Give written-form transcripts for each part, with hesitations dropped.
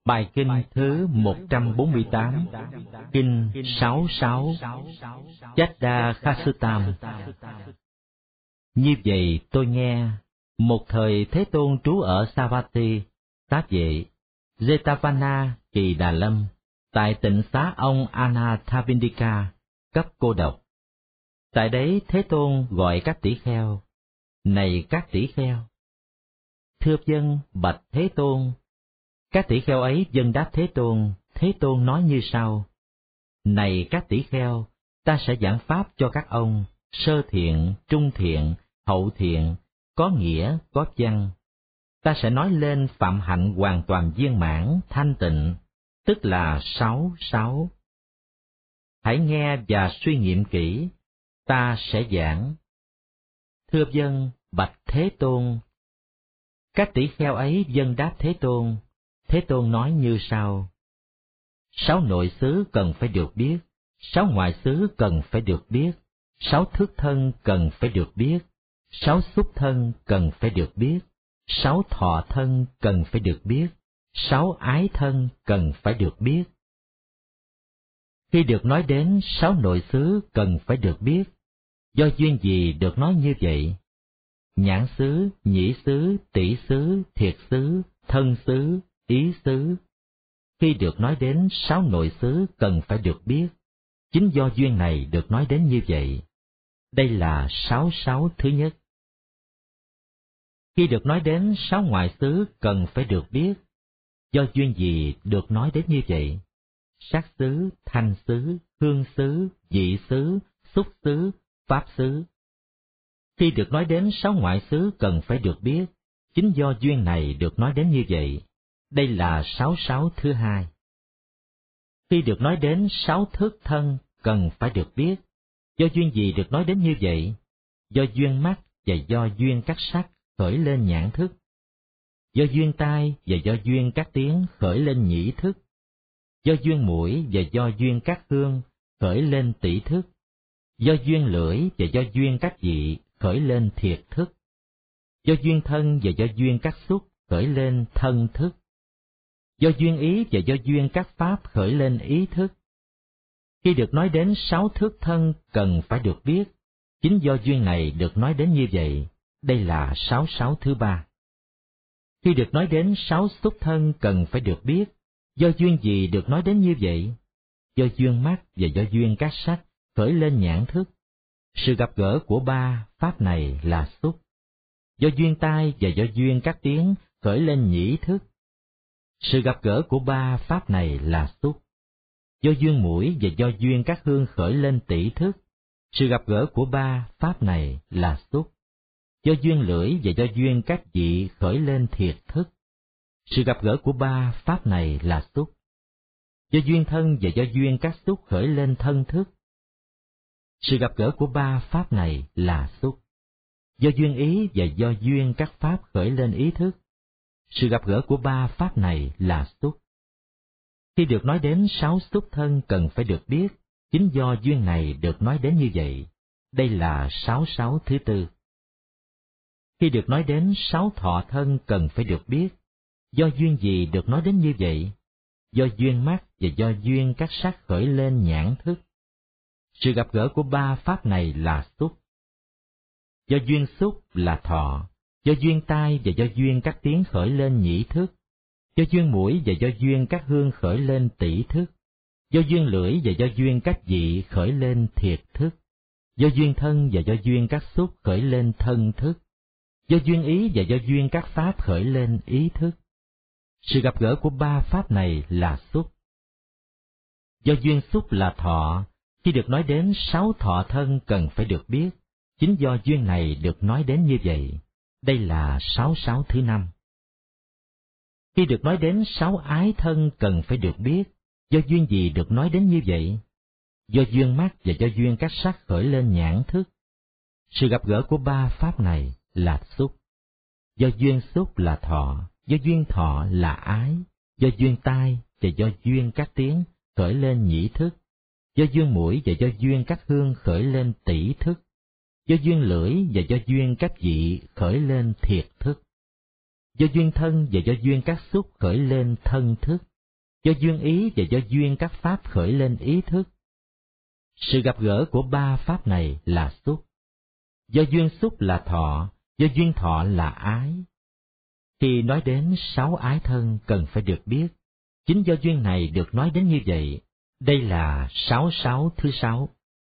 Bài kinh thứ 148, kinh 66, Chattakasutam. Như vậy tôi nghe, một thời Thế Tôn trú ở Savatthi, xá vệ, Jetavana, Kỳ Đà Lâm, tại tịnh xá ông Anathapindika, cấp cô độc. Tại đấy Thế Tôn gọi các tỷ kheo: Này các tỷ kheo! Thưa vâng, bạch Thế Tôn. Các tỷ kheo ấy vâng đáp Thế Tôn nói như sau: Này các tỷ kheo, ta sẽ giảng pháp cho các ông, sơ thiện, trung thiện, hậu thiện, có nghĩa, có văn. Ta sẽ nói lên phạm hạnh hoàn toàn viên mãn, thanh tịnh, tức là 6. Hãy nghe và suy nghiệm kỹ, ta sẽ giảng. Thưa vâng, bạch Thế Tôn. Các tỷ kheo ấy vâng đáp Thế Tôn nói như sau: 6 nội xứ cần phải được biết, 6 ngoại xứ cần phải được biết, 6 thức thân cần phải được biết, 6 xúc thân cần phải được biết, 6 thọ thân cần phải được biết, 6 ái thân cần phải được biết. Khi được nói đến 6 nội xứ cần phải được biết, do duyên gì được nói như vậy? Nhãn xứ, nhĩ xứ, tỷ xứ, thiệt xứ, thân xứ, ý xứ. Khi được nói đến 6 nội xứ cần phải được biết, chính do duyên này được nói đến như vậy. Đây là 6 thứ nhất. Khi được nói đến 6 ngoại xứ cần phải được biết, do duyên gì được nói đến như vậy? Sắc xứ, thanh xứ, hương xứ, vị xứ, xúc xứ, pháp xứ. Khi được nói đến 6 ngoại xứ cần phải được biết, chính do duyên này được nói đến như vậy. Đây là 6 thứ hai. Khi được nói đến 6 thức thân cần phải được biết, do duyên gì được nói đến như vậy? Do duyên mắt và do duyên các sắc khởi lên nhãn thức, do duyên tai và do duyên các tiếng khởi lên nhĩ thức, do duyên mũi và do duyên các hương khởi lên tỷ thức, do duyên lưỡi và do duyên các vị khởi lên thiệt thức, do duyên thân và do duyên các xúc khởi lên thân thức, do duyên ý và do duyên các pháp khởi lên ý thức. Khi được nói đến 6 thức thân cần phải được biết, chính do duyên này được nói đến như vậy. Đây là 6 thứ ba. Khi được nói đến 6 xúc thân cần phải được biết, do duyên gì được nói đến như vậy? Do duyên mắt và do duyên các sắc khởi lên nhãn thức. Sự gặp gỡ của 3 pháp này là xúc. Do duyên tai và do duyên các tiếng khởi lên nhĩ thức. Sự gặp gỡ của 3 pháp này là xúc. Do duyên mũi và do duyên các hương khởi lên tỷ thức. Sự gặp gỡ của 3 pháp này là xúc. Do duyên lưỡi và do duyên các vị khởi lên thiệt thức. Sự gặp gỡ của 3 pháp này là xúc. Do duyên thân và do duyên các xúc khởi lên thân thức. Sự gặp gỡ của 3 pháp này là xúc. Do duyên ý và do duyên các pháp khởi lên ý thức. Sự gặp gỡ của 3 pháp này là xúc. Khi được nói đến 6 xúc thân cần phải được biết, chính do duyên này được nói đến như vậy. Đây là 6 thứ tư. Khi được nói đến 6 thọ thân cần phải được biết, do duyên gì được nói đến như vậy? Do duyên mắt và do duyên các sắc khởi lên nhãn thức. Sự gặp gỡ của 3 pháp này là xúc. Do duyên xúc là thọ, do duyên tai và do duyên các tiếng khởi lên nhĩ thức, do duyên mũi và do duyên các hương khởi lên tỷ thức, do duyên lưỡi và do duyên các vị khởi lên thiệt thức, do duyên thân và do duyên các xúc khởi lên thân thức, do duyên ý và do duyên các pháp khởi lên ý thức. Sự gặp gỡ của 3 pháp này là xúc. Do duyên xúc là thọ, khi được nói đến 6 thọ thân cần phải được biết, chính do duyên này được nói đến như vậy. Đây là 6 thứ năm. Khi được nói đến 6 ái thân cần phải được biết, do duyên gì được nói đến như vậy? Do duyên mắt và do duyên các sắc khởi lên nhãn thức. Sự gặp gỡ của 3 pháp này là xúc. Do duyên xúc là thọ, do duyên thọ là ái, do duyên tai và do duyên các tiếng khởi lên nhĩ thức, do duyên mũi và do duyên các hương khởi lên tỷ thức, do duyên lưỡi và do duyên các vị khởi lên thiệt thức, do duyên thân và do duyên các xúc khởi lên thân thức. do duyên ý và do duyên các pháp khởi lên ý thức. Sự gặp gỡ của ba pháp này là xúc. Do duyên xúc là thọ, do duyên thọ là ái. Khi nói đến 6 ái thân cần phải được biết, chính do duyên này được nói đến như vậy. Đây là 66 thứ 6.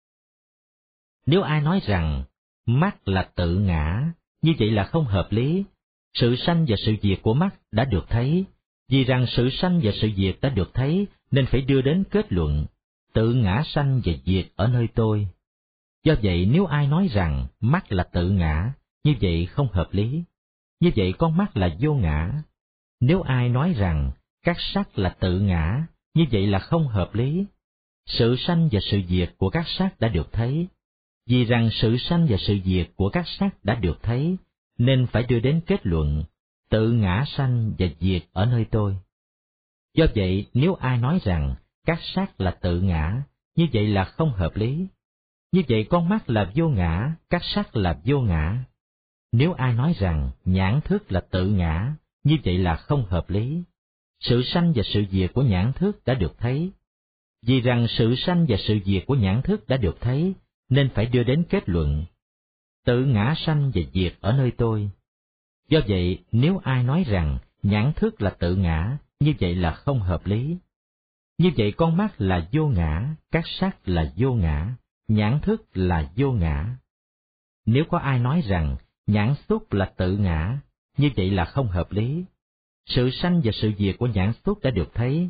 Nếu ai nói rằng mắt là tự ngã, như vậy là không hợp lý. Sự sanh và sự diệt của mắt đã được thấy. Vì rằng sự sanh và sự diệt đã được thấy, nên phải đưa đến kết luận, tự ngã sanh và diệt ở nơi tôi. Do vậy nếu ai nói rằng mắt là tự ngã, như vậy không hợp lý. Như vậy con mắt là vô ngã. Nếu ai nói rằng các sắc là tự ngã, như vậy là không hợp lý. Sự sanh và sự diệt của các sắc đã được thấy. Vì rằng sự sanh và sự diệt của các sắc đã được thấy, nên phải đưa đến kết luận, tự ngã sanh và diệt ở nơi tôi. Do vậy nếu ai nói rằng các sắc là tự ngã, như vậy là không hợp lý. Như vậy con mắt là vô ngã, các sắc là vô ngã. Nếu ai nói rằng nhãn thức là tự ngã, như vậy là không hợp lý. Sự sanh và sự diệt của nhãn thức đã được thấy. Vì rằng sự sanh và sự diệt của nhãn thức đã được thấy, nên phải đưa đến kết luận, tự ngã sanh và diệt ở nơi tôi. Do vậy nếu ai nói rằng nhãn thức là tự ngã, như vậy là không hợp lý. Như vậy con mắt là vô ngã, các sắc là vô ngã, nhãn thức là vô ngã. Nếu có ai nói rằng nhãn xúc là tự ngã, như vậy là không hợp lý. Sự sanh và sự diệt của nhãn xúc đã được thấy.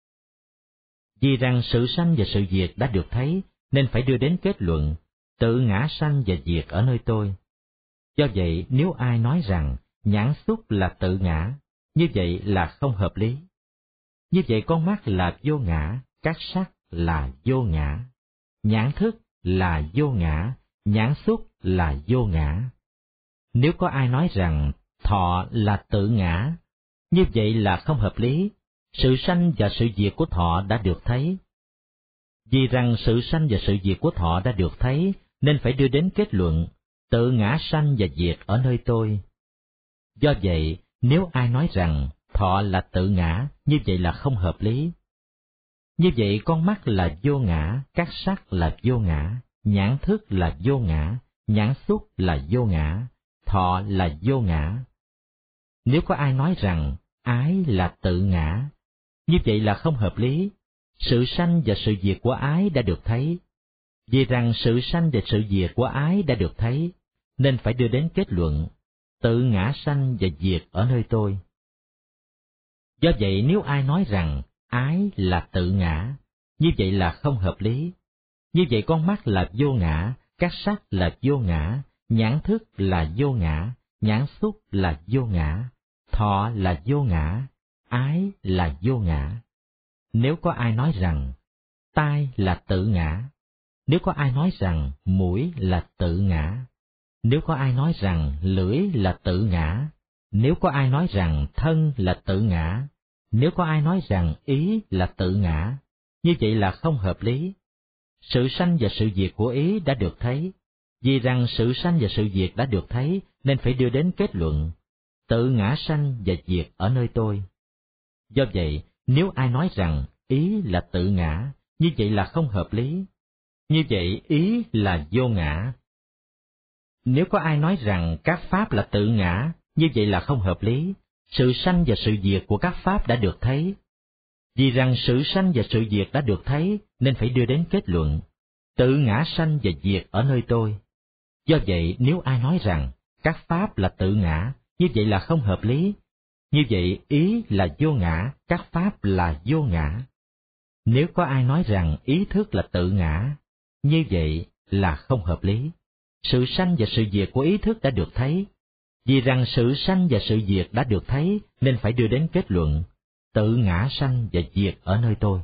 Vì rằng sự sanh và sự diệt đã được thấy, nên phải đưa đến kết luận, tự ngã sanh và diệt ở nơi tôi. Do vậy nếu ai nói rằng nhãn xúc là tự ngã, như vậy là không hợp lý. Như vậy con mắt là vô ngã, các sắc là vô ngã, nhãn thức là vô ngã, nhãn xúc là vô ngã. Nếu có ai nói rằng thọ là tự ngã, như vậy là không hợp lý. Sự sanh và sự diệt của thọ đã được thấy. Vì rằng sự sanh và sự diệt của thọ đã được thấy, nên phải đưa đến kết luận, tự ngã sanh và diệt ở nơi tôi. Do vậy, nếu ai nói rằng thọ là tự ngã, như vậy là không hợp lý. Như vậy con mắt là vô ngã, các sắc là vô ngã, nhãn thức là vô ngã, nhãn xúc là vô ngã, thọ là vô ngã. Nếu có ai nói rằng ái là tự ngã, như vậy là không hợp lý. Sự sanh và sự diệt của ái đã được thấy. Vì rằng sự sanh và sự diệt của ái đã được thấy, nên phải đưa đến kết luận, tự ngã sanh và diệt ở nơi tôi. Do vậy nếu ai nói rằng ái là tự ngã, như vậy là không hợp lý. Như vậy con mắt là vô ngã, các sắc là vô ngã, nhãn thức là vô ngã, nhãn xúc là vô ngã, thọ là vô ngã, ái là vô ngã. Nếu có ai nói rằng tai là tự ngã, nếu có ai nói rằng mũi là tự ngã, nếu có ai nói rằng lưỡi là tự ngã, nếu có ai nói rằng thân là tự ngã, nếu có ai nói rằng ý là tự ngã, như vậy là không hợp lý. Sự sanh và sự diệt của ý đã được thấy. Vì rằng sự sanh và sự diệt đã được thấy, nên phải đưa đến kết luận, tự ngã sanh và diệt ở nơi tôi. Do vậy, nếu ai nói rằng ý là tự ngã, như vậy là không hợp lý. Như vậy ý là vô ngã. Nếu có ai nói rằng các pháp là tự ngã, như vậy là không hợp lý. Sự sanh và sự diệt của các pháp đã được thấy. Vì rằng sự sanh và sự diệt đã được thấy, nên phải đưa đến kết luận, tự ngã sanh và diệt ở nơi tôi. Do vậy nếu ai nói rằng các pháp là tự ngã, như vậy là không hợp lý. Như vậy ý là vô ngã, các pháp là vô ngã. Nếu có ai nói rằng ý thức là tự ngã, như vậy là không hợp lý. Sự sanh và sự diệt của ý thức đã được thấy. Vì rằng sự sanh và sự diệt đã được thấy, nên phải đưa đến kết luận, tự ngã sanh và diệt ở nơi tôi.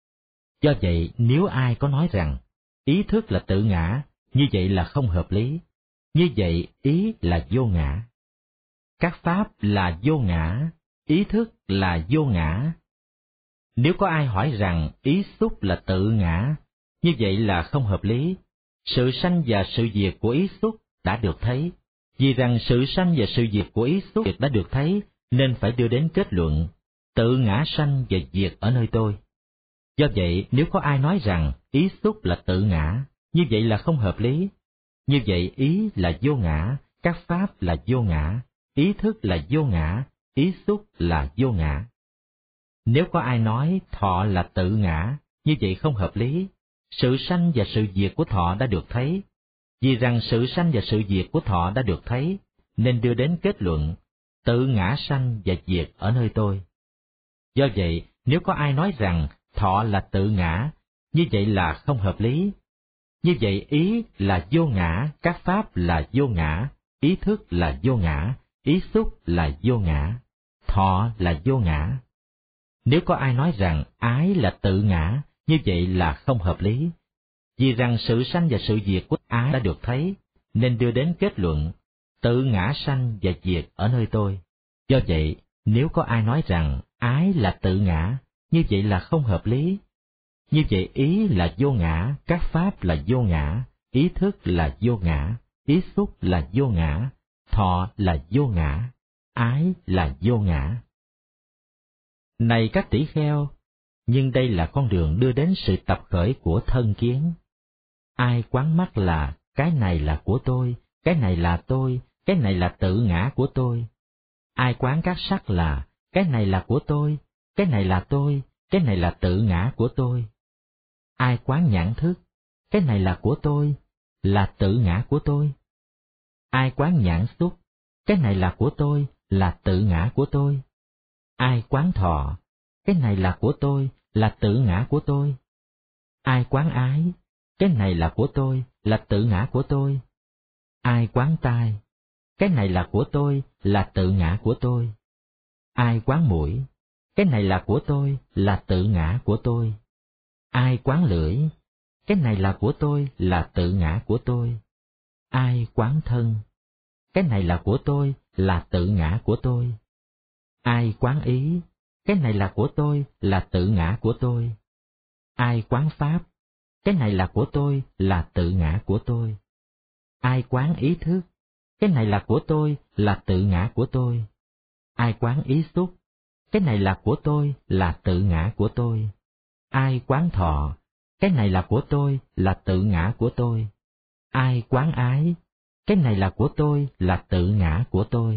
Do vậy nếu ai có nói rằng ý thức là tự ngã, như vậy là không hợp lý. Như vậy ý là vô ngã. Các pháp là vô ngã, ý thức là vô ngã. Nếu có ai hỏi rằng ý xúc là tự ngã, như vậy là không hợp lý. Sự sanh và sự diệt của ý xúc đã được thấy. Vì rằng sự sanh và sự diệt của ý xúc đã được thấy, nên phải đưa đến kết luận, tự ngã sanh và diệt ở nơi tôi. Do vậy, nếu có ai nói rằng ý xúc là tự ngã, như vậy là không hợp lý. Như vậy ý là vô ngã, các pháp là vô ngã, ý thức là vô ngã, ý xúc là vô ngã. Nếu có ai nói thọ là tự ngã, như vậy không hợp lý. Sự sanh và sự diệt của thọ đã được thấy. Vì rằng sự sanh và sự diệt của thọ đã được thấy, nên đưa đến kết luận, tự ngã sanh và diệt ở nơi tôi. Do vậy, nếu có ai nói rằng thọ là tự ngã, như vậy là không hợp lý. Như vậy ý là vô ngã, các pháp là vô ngã, ý thức là vô ngã, ý xúc là vô ngã, thọ là vô ngã. Nếu có ai nói rằng ái là tự ngã, như vậy là không hợp lý. Vì rằng sự sanh và sự diệt của ái đã được thấy, nên đưa đến kết luận, tự ngã sanh và diệt ở nơi tôi. Do vậy, nếu có ai nói rằng ái là tự ngã, như vậy là không hợp lý. Như vậy ý là vô ngã, các pháp là vô ngã, ý thức là vô ngã, ý xúc là vô ngã, thọ là vô ngã, ái là vô ngã. Này các tỷ kheo, nhưng đây là con đường đưa đến sự tập khởi của thân kiến. Ai quán mắc là cái này là của tôi, cái này là tôi, cái này là tự ngã của tôi. Ai quán các sắc là cái này là của tôi, cái này là tôi, cái này là tự ngã của tôi. Ai quán nhãn thức, cái này là của tôi, là tự ngã của tôi. Ai quán nhãn xúc, cái này là của tôi, là tự ngã của tôi. Ai quán thọ, cái này là của tôi, là tự ngã của tôi. Ai quán ái, cái này là của tôi, là tự ngã của tôi. Ai quán tai, cái này là của tôi, là tự ngã của tôi. Ai quán mũi, cái này là của tôi, là tự ngã của tôi. Ai quán lưỡi, cái này là của tôi, là tự ngã của tôi. Ai quán thân, cái này là của tôi, là tự ngã của tôi. Ai quán ý, cái này là của tôi, là tự ngã của tôi. Ai quán pháp, cái này là của tôi, là tự ngã của tôi. Ai quán ý thức, cái này là của tôi, là tự ngã của tôi. Ai quán ý xúc, cái này là của tôi, là tự ngã của tôi. Ai quán thọ, cái này là của tôi, là tự ngã của tôi. Ai quán ái, cái này là của tôi, là tự ngã của tôi.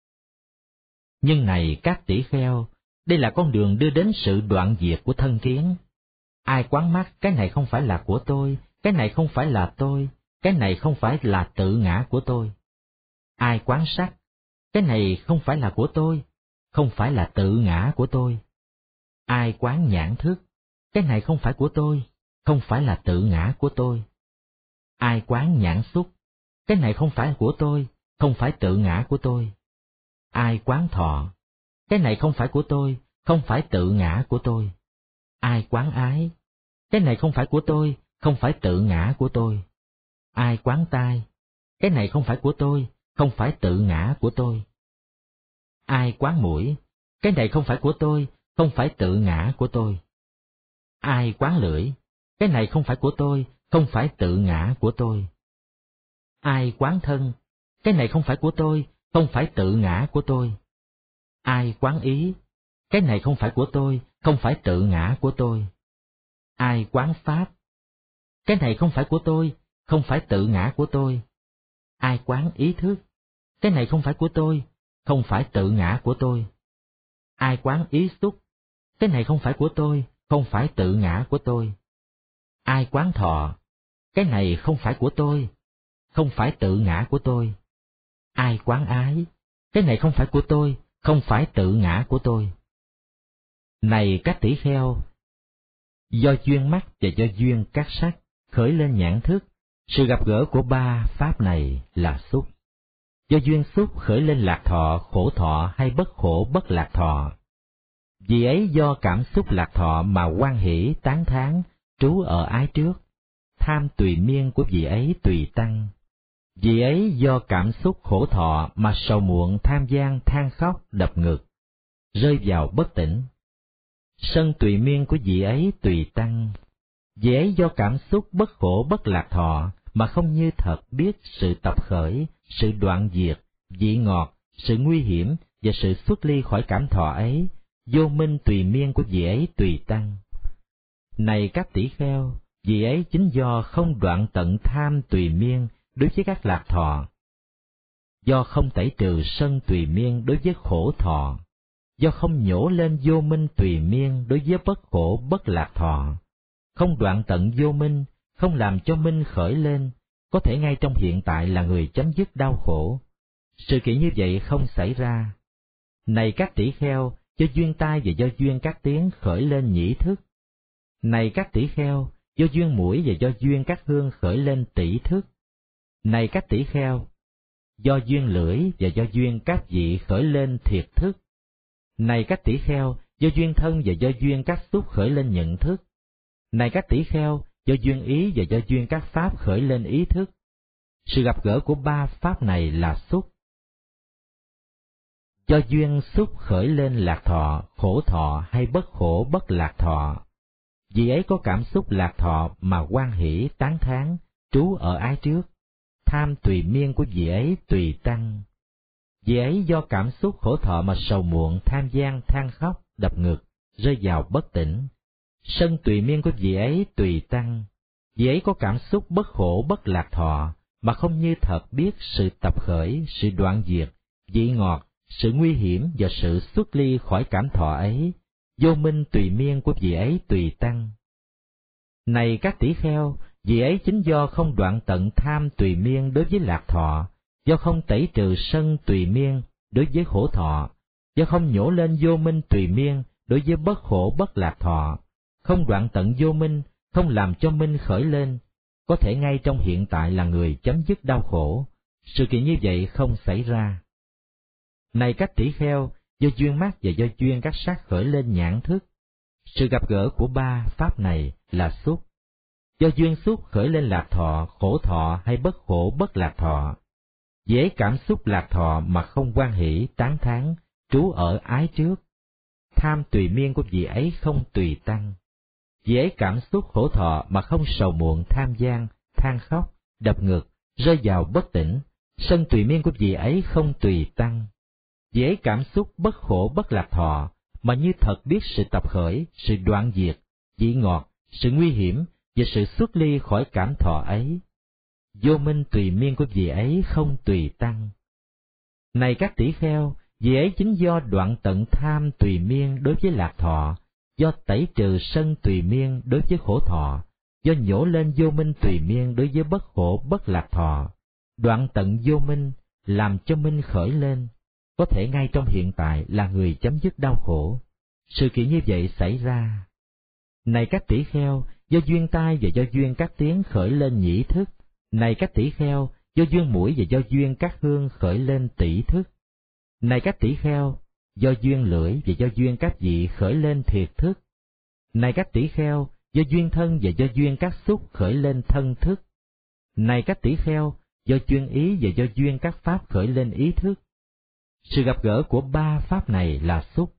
Nhưng này các tỷ kheo, đây là con đường đưa đến sự đoạn diệt của thân kiến. Ai quán mắc cái này không phải là của tôi, cái này không phải là tôi, cái này không phải là tự ngã của tôi. Ai quán sắc, cái này không phải là của tôi, không phải là tự ngã của tôi. Ai quán nhãn thức, cái này không phải của tôi, không phải là tự ngã của tôi. Ai quán nhãn xúc, cái này không phải của tôi, không phải tự ngã của tôi. Ai quán thọ, cái này không phải của tôi, không phải tự ngã của tôi. Ai quán ái, cái này không phải của tôi, không phải tự ngã của tôi. Ai quán tai, cái này không phải của tôi, không phải tự ngã của tôi. Ai quán mũi, cái này không phải của tôi, không phải tự ngã của tôi. Ai quán lưỡi, cái này không phải của tôi, không phải tự ngã của tôi. Ai quán thân, cái này không phải của tôi, không phải tự ngã của tôi. Ai quán ý, cái này không phải của tôi, không phải tự ngã của tôi. Ai quán pháp, cái này không phải của tôi, không phải tự ngã của tôi. Ai quán ý thức, cái này không phải của tôi, không phải tự ngã của tôi. Ai quán ý xúc, cái này không phải của tôi, không phải tự ngã của tôi. Ai quán thọ, cái này không phải của tôi, không phải tự ngã của tôi. Ai quán ái, cái này không phải của tôi, không phải tự ngã của tôi. Này các tỷ kheo, do duyên mắt và do duyên các sắc khởi lên nhãn thức, sự gặp gỡ của ba pháp này là xúc. Do duyên xúc khởi lên lạc thọ, khổ thọ hay bất khổ bất lạc thọ. Vì ấy do cảm xúc lạc thọ mà hoan hỷ tán thán trú ở ái trước, tham tùy miên của vị ấy tùy tăng. Vì ấy do cảm xúc khổ thọ mà sầu muộn tham gian than khóc đập ngực, rơi vào bất tỉnh. Sân tùy miên của vị ấy tùy tăng. Vì ấy do cảm xúc bất khổ bất lạc thọ mà không như thật biết sự tập khởi, sự đoạn diệt, vị ngọt, sự nguy hiểm và sự xuất ly khỏi cảm thọ ấy, vô minh tùy miên của vị ấy tùy tăng. Này các tỷ kheo, vì ấy chính do không đoạn tận tham tùy miên đối với các lạc thọ, do không tẩy trừ sân tùy miên đối với khổ thọ, do không nhổ lên vô minh tùy miên đối với bất khổ bất lạc thọ, không đoạn tận vô minh, không làm cho minh khởi lên, có thể ngay trong hiện tại là người chấm dứt đau khổ. Sự kiện như vậy không xảy ra. Này các tỷ kheo, do duyên tai và do duyên các tiếng khởi lên nhĩ thức. Này các tỷ kheo, do duyên mũi và do duyên các hương khởi lên tỷ thức. Này các tỷ kheo, do duyên lưỡi và do duyên các vị khởi lên thiệt thức. Này các tỷ kheo, do duyên thân và do duyên các xúc khởi lên nhận thức. Này các tỷ kheo, do duyên ý và do duyên các pháp khởi lên ý thức. Sự gặp gỡ của ba pháp này là xúc. Do duyên xúc khởi lên lạc thọ, khổ thọ hay bất khổ bất lạc thọ. Vì ấy có cảm xúc lạc thọ mà hoan hỷ tán thán, trú ở ái trước. Tham tùy miên của vị ấy tùy tăng. Vì ấy do cảm xúc khổ thọ mà sầu muộn, tham gian, than khóc, đập ngực, rơi vào bất tỉnh. Sân tùy miên của vị ấy tùy tăng. Vì ấy có cảm xúc bất khổ bất lạc thọ mà không như thật biết sự tập khởi, sự đoạn diệt, vị ngọt, sự nguy hiểm và sự xuất ly khỏi cảm thọ ấy. Vô minh tùy miên của vị ấy tùy tăng. Này các tỷ kheo, vì ấy chính do không đoạn tận tham tùy miên đối với lạc thọ, do không tẩy trừ sân tùy miên đối với khổ thọ, do không nhổ lên vô minh tùy miên đối với bất khổ bất lạc thọ, không đoạn tận vô minh, không làm cho minh khởi lên, có thể ngay trong hiện tại là người chấm dứt đau khổ. Sự kiện như vậy không xảy ra. Này các tỷ kheo, do duyên mắt và do duyên các sắc khởi lên nhãn thức. Sự gặp gỡ của ba pháp này là xúc. Do duyên xúc khởi lên lạc thọ, khổ thọ hay bất khổ bất lạc thọ. Dễ cảm xúc lạc thọ mà không hoan hỷ tán thán, trú ở ái trước. Tham tùy miên của vị ấy không tùy tăng. Dễ cảm xúc khổ thọ mà không sầu muộn tham gian, than khóc, đập ngực, rơi vào bất tỉnh. Sân tùy miên của vị ấy không tùy tăng. Dễ cảm xúc bất khổ bất lạc thọ mà như thật biết sự tập khởi, sự đoạn diệt, vị ngọt, sự nguy hiểm và sự xuất ly khỏi cảm thọ ấy. Vô minh tùy miên của vị ấy không tùy tăng. Này các tỷ kheo, vị ấy chính do đoạn tận tham tùy miên đối với lạc thọ, do tẩy trừ sân tùy miên đối với khổ thọ, do nhổ lên vô minh tùy miên đối với bất khổ bất lạc thọ, đoạn tận vô minh, làm cho minh khởi lên, có thể ngay trong hiện tại là người chấm dứt đau khổ. Sự kiện như vậy xảy ra. Này các tỷ kheo, do duyên tai và do duyên các tiếng khởi lên nhĩ thức. Này các tỷ kheo, do duyên mũi và do duyên các hương khởi lên tỷ thức. Này các tỷ kheo, do duyên lưỡi và do duyên các vị khởi lên thiệt thức. Này các tỷ kheo, do duyên thân và do duyên các xúc khởi lên thân thức. Này các tỷ kheo, do duyên ý và do duyên các pháp khởi lên ý thức. Sự gặp gỡ của ba pháp này là xúc.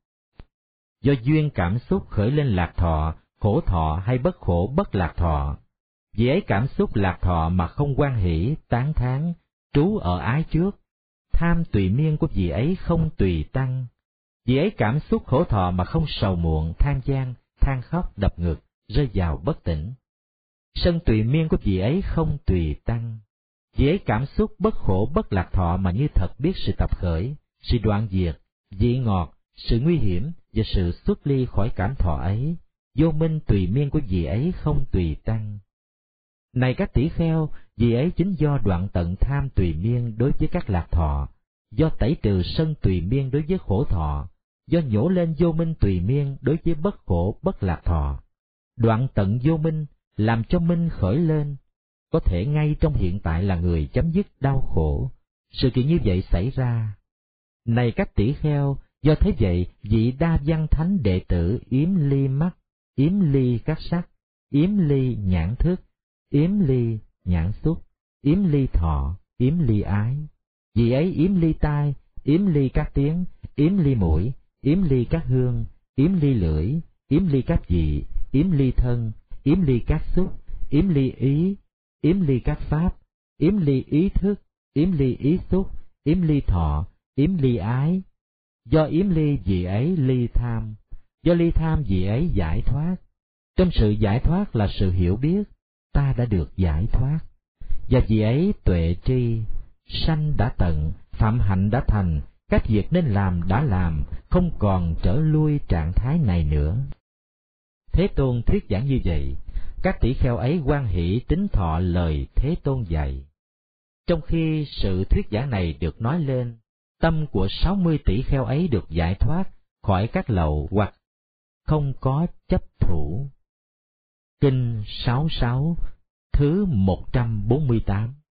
Do duyên cảm xúc khởi lên lạc thọ, khổ thọ hay bất khổ bất lạc thọ. Vì ấy cảm xúc lạc thọ mà không hoan hỷ, tán thán, trú ở ái trước. Tham tùy miên của vị ấy không tùy tăng. Vì ấy cảm xúc khổ thọ mà không sầu muộn, than gian, than khóc, đập ngực, rơi vào bất tỉnh. Sân tùy miên của vị ấy không tùy tăng. Vì ấy cảm xúc bất khổ bất lạc thọ mà như thật biết sự tập khởi, sự đoạn diệt, vị ngọt, sự nguy hiểm và sự xuất ly khỏi cảm thọ ấy. Vô minh tùy miên của vị ấy không tùy tăng. Này các tỷ kheo, vì ấy chính do đoạn tận tham tùy miên đối với các lạc thọ, do tẩy trừ sân tùy miên đối với khổ thọ, do nhổ lên vô minh tùy miên đối với bất khổ bất lạc thọ. Đoạn tận vô minh, làm cho minh khởi lên, có thể ngay trong hiện tại là người chấm dứt đau khổ. Sự kiện như vậy xảy ra. Này các tỷ kheo, do thế vậy, vị đa văn thánh đệ tử yếm ly mắt, yếm ly các sắc, yếm ly nhãn thức, yếm ly nhãn xúc, yếm ly thọ, yếm ly ái. Vì ấy yếm ly tai, yếm ly các tiếng, yếm ly mũi, yếm ly các hương, yếm ly lưỡi, yếm ly các vị, yếm ly thân, yếm ly các xúc, yếm ly ý, yếm ly các pháp, yếm ly ý thức, yếm ly ý xúc, yếm ly thọ, yếm ly ái. Do yếm ly vì ấy ly tham, do ly tham vì ấy giải thoát. Trong sự giải thoát là sự hiểu biết, ta đã được giải thoát. Và vì ấy tuệ tri, sanh đã tận, phạm hạnh đã thành, các việc nên làm đã làm, không còn trở lui trạng thái này nữa. Thế Tôn thuyết giảng như vậy, các tỷ kheo ấy hoan hỷ tín thọ lời Thế Tôn dạy. Trong khi sự thuyết giảng này được nói lên, tâm của 60 tỷ kheo ấy được giải thoát khỏi các lậu hoặc không có chấp thủ. Kinh 66 thứ 148.